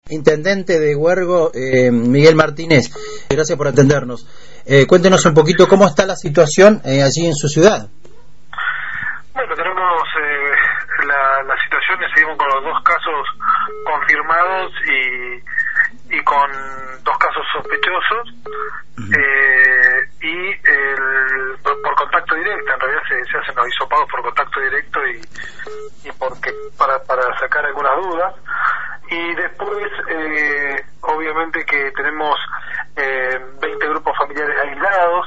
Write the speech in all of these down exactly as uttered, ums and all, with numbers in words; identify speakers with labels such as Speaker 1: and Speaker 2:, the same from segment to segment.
Speaker 1: Intendente de Huergo, eh, Miguel Martínez, gracias por atendernos. Eh, cuéntenos un poquito cómo está la situación eh, allí en su ciudad.
Speaker 2: Bueno, tenemos eh, la, la situación, seguimos con los dos casos confirmados y, y con dos casos sospechosos, uh-huh. eh, y el, por, por contacto directo, en realidad se, se hacen los hisopados por contacto directo y, y porque para, para sacar algunas dudas. Y después, eh, obviamente que tenemos eh, veinte grupos familiares aislados,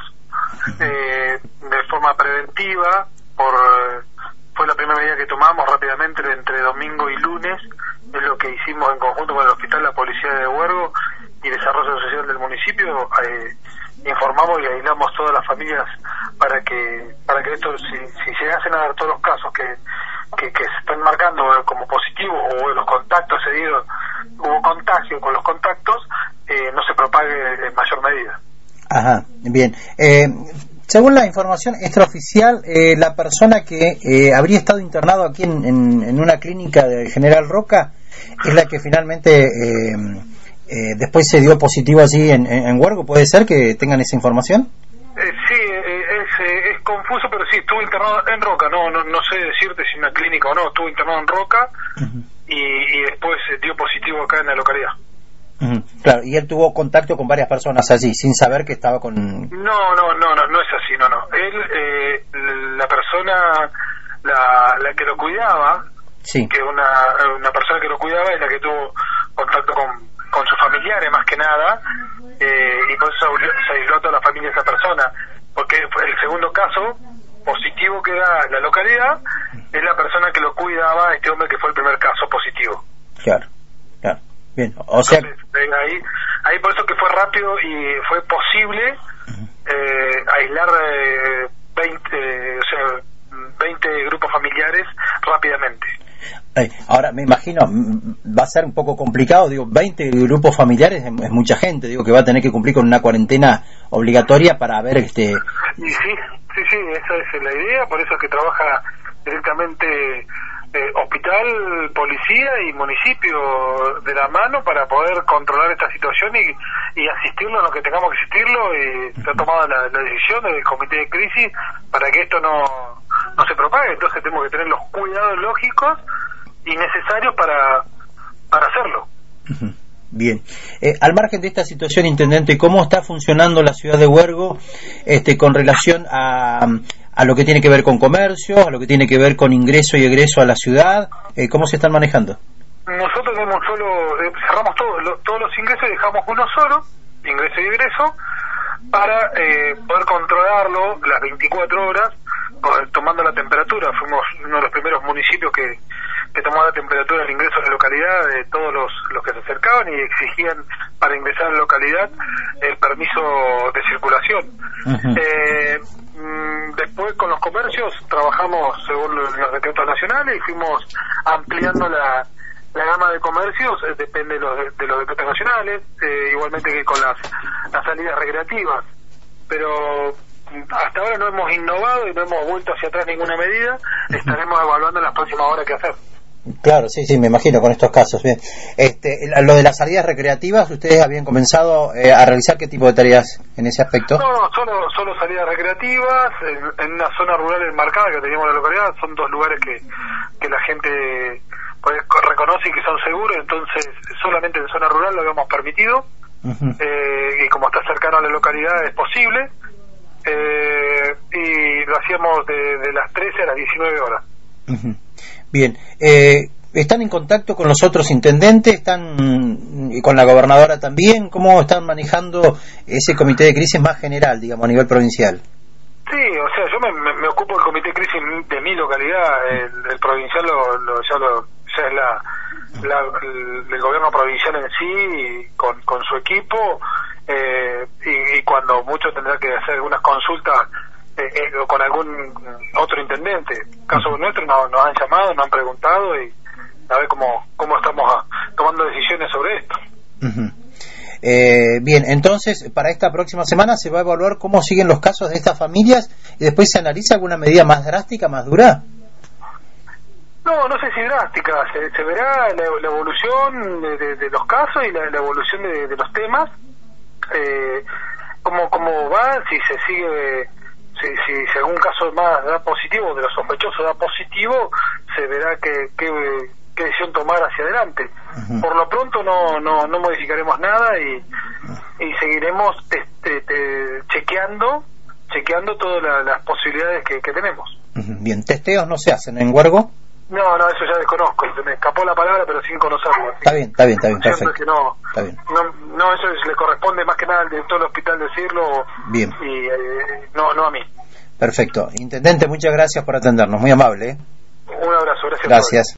Speaker 2: eh, de forma preventiva, por fue la primera medida que tomamos rápidamente entre domingo y lunes, es lo que hicimos en conjunto con el hospital, la policía de Huergo y Desarrollo Social del municipio. Eh, informamos y aislamos todas las familias para que para que esto, si, si llegasen a dar todos los casos que Que, que se están marcando como positivos o los contactos se dieron, hubo contagio con los contactos, eh, no se propague en mayor medida.
Speaker 1: Ajá, bien. Eh, según la información extraoficial, eh, la persona que eh, habría estado internado aquí en, en, en una clínica de General Roca es la que finalmente eh, eh, después se dio positivo allí en, en, en Huergo. ¿Puede ser que tengan esa información?
Speaker 2: Eh, sí, eh, es, eh, es confuso, pero sí, estuvo internado en Roca, no no no sé decirte si en una clínica o no, estuvo internado en Roca, uh-huh. y, y después eh, dio positivo acá en la localidad.
Speaker 1: Uh-huh. Claro, y él tuvo contacto con varias personas allí, sin saber que estaba con...
Speaker 2: No, no, no, no, no es así, no, no. Él, eh, la persona, la, la que lo cuidaba,
Speaker 1: sí.
Speaker 2: que una, una persona que lo cuidaba es la que tuvo contacto con, con sus familiares más que nada, eh, y por eso se aisló a toda la familia de esa persona, porque el segundo caso positivo que da la localidad es la persona que lo cuidaba, este hombre que fue el primer caso positivo.
Speaker 1: Claro, claro, bien, o sea...
Speaker 2: Entonces, ahí, ahí por eso que fue rápido y fue posible eh, aislar eh, veinte, eh, o sea, veinte grupos familiares rápidamente.
Speaker 1: Eh, ahora me imagino va a ser un poco complicado, digo, veinte grupos familiares es, es mucha gente, digo, que va a tener que cumplir con una cuarentena obligatoria para ver este...
Speaker 2: Y sí, sí, sí, esa es la idea, por eso es que trabaja directamente eh, hospital, policía y municipio de la mano para poder controlar esta situación y, y asistirlo en lo que tengamos que asistirlo, y se ha tomado la, la decisión del comité de crisis para que esto no, no se propague, entonces tenemos que tener los cuidados lógicos y necesarios para para hacerlo.
Speaker 1: Uh-huh. Bien. Eh, al margen de esta situación, intendente, ¿cómo está funcionando la ciudad de Huergo este, con relación a, a lo que tiene que ver con comercio, a lo que tiene que ver con ingreso y egreso a la ciudad? Eh, ¿Cómo se están manejando?
Speaker 2: Nosotros tenemos solo, eh, cerramos todo, lo, todos los ingresos y dejamos uno solo, ingreso y egreso, para eh, poder controlarlo las veinticuatro horas, tomando la temperatura. Fuimos uno de los primeros municipios que que tomó la temperatura del ingreso a la localidad de todos los, los que se acercaban y exigían para ingresar a la localidad el permiso de circulación. Uh-huh. Eh, después con los comercios trabajamos según los decretos nacionales y fuimos ampliando la, la gama de comercios, eh, depende de los, de los decretos nacionales, eh, igualmente que con las, las salidas recreativas. Pero hasta ahora no hemos innovado y no hemos vuelto hacia atrás ninguna medida, estaremos evaluando en las próximas horas qué hacer.
Speaker 1: Claro, sí, sí, me imagino con estos casos. Bien, este, lo de las salidas recreativas, ¿ustedes habían comenzado eh, a realizar qué tipo de tareas en ese aspecto?
Speaker 2: No, solo solo salidas recreativas en, en una zona rural enmarcada que teníamos en la localidad. Son dos lugares que, que la gente pues, reconoce y que son seguros, entonces solamente en zona rural lo habíamos permitido. Uh-huh. eh, y como está cercano a la localidad es posible, eh, y lo hacíamos de, de las trece a las diecinueve horas.
Speaker 1: Uh-huh. Bien, eh, ¿están en contacto con los otros intendentes? ¿Están y con la gobernadora también? ¿Cómo están manejando ese comité de crisis más general, digamos, a nivel provincial?
Speaker 2: Sí, o sea, yo me, me, me ocupo del comité de crisis de mi localidad, el, el provincial lo, lo, ya, lo, ya es la, la el, el gobierno provincial en sí, con, con su equipo, eh, y, y cuando mucho tendrá que hacer algunas consultas Eh, eh, con algún otro intendente. Caso uh-huh. nuestro nos, nos han llamado, nos han preguntado y a ver cómo, cómo estamos a, tomando decisiones sobre esto.
Speaker 1: Uh-huh. Eh, bien, entonces para esta próxima semana se va a evaluar cómo siguen los casos de estas familias y después se analiza alguna medida más drástica, más dura.
Speaker 2: No, no sé si drástica, se, se verá la, la evolución de, de, de los casos y la, la evolución de, de los temas, eh, cómo, cómo va, si se sigue, si, si, si algún caso más da positivo, de los sospechosos da positivo, se verá qué qué qué decisión tomar hacia adelante. Uh-huh. Por lo pronto no, no, no modificaremos nada y, y seguiremos te, te, te, chequeando, chequeando todas la, las posibilidades que, que tenemos.
Speaker 1: Uh-huh. Bien, ¿testeos no se hacen en Huergo?
Speaker 2: No, no, eso ya desconozco, se me escapó la palabra, pero sin conocerlo.
Speaker 1: Está bien, está bien, está bien, perfecto.
Speaker 2: Es que no,
Speaker 1: está bien.
Speaker 2: No, no, eso es, le corresponde más que nada al director del hospital decirlo.
Speaker 1: Bien.
Speaker 2: Y eh, no, no a mí.
Speaker 1: Perfecto. Intendente, muchas gracias por atendernos, muy amable. ¿eh?
Speaker 2: Un abrazo, gracias.
Speaker 1: Gracias.